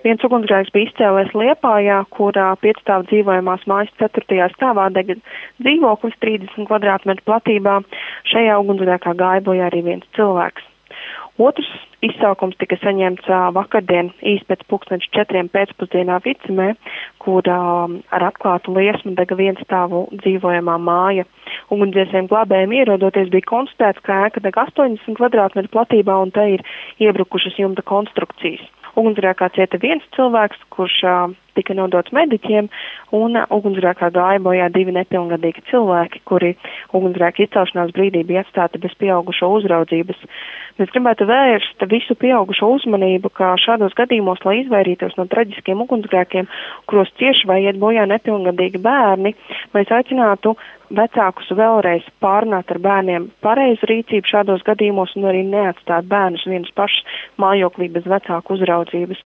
Viens ugunsgrēks bija izcēlēs Liepājā, kurā 5 dzīvojamās mājas 4. stāvā dega dzīvoklis 30 kvadrātmetru platībā. Šajā ugunsgrēkā gāja bojā arī viens cilvēks. Otrs izsaukums tika saņemts vakardien īsi pēc 4:00 pēcpusdienā Vicemē, kur ar atklātu liesmu dega vienstāvu dzīvojamā māja. Ugunsdzēsējiem glābējiem ierodoties bija konstatēts, ka ēka deg 80 kvadrātmetru platībā un te ir iebrukušas jumta konstrukcijas. Ugunsgrēkā cieta viens cilvēks, kurš tika nodots mediķiem, un ugunsgrēkā gāja bojā 2 nepilngadīgi cilvēki, kuri ugunsgrēka izcelšanās brīdī bija atstāti bez pieaugušo uzraudzības. Mēs gribētu vērst visu pieaugušo uzmanību, ka šādos gadījumos, lai izvairītos no traģiskiem ugunsgrēkiem, kuros cieši vai iet bojā nepilngadīgi bērni, mēs aicinātu vecākus vēlreiz pārunāt ar bērniem pareizu rīcību šādos gadījumos un arī neatstāt bērnus vienus pašus mājoklī bez vecāku uzraudzības.